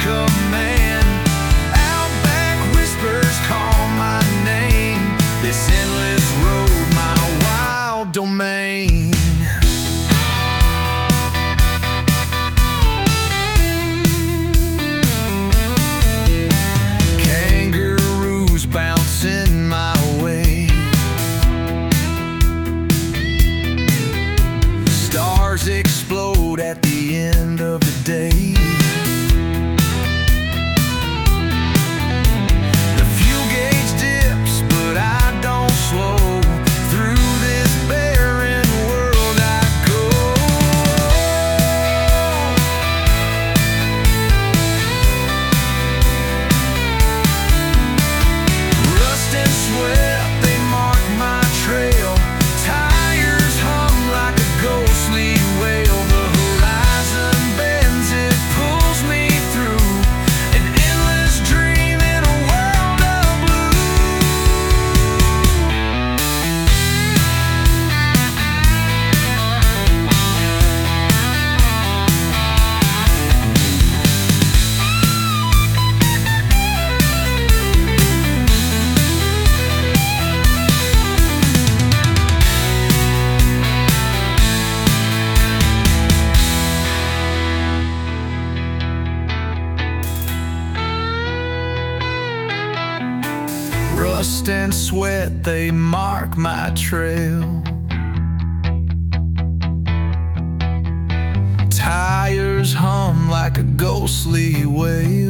command. Outback whispers call my name. This endless road, my wild domain. Kangaroos bouncing my way. Stars explode at the end of the day. The fuel gauge dips, but I don't slow. Through this barren world I go. Rust and sweat, they mark my trail. Tires hum like a ghostly wail. The horizon bends, it pulls me through an endless dream in a world of blue. Rust and sweat, they mark my trail. Tires hum like a ghostly wail.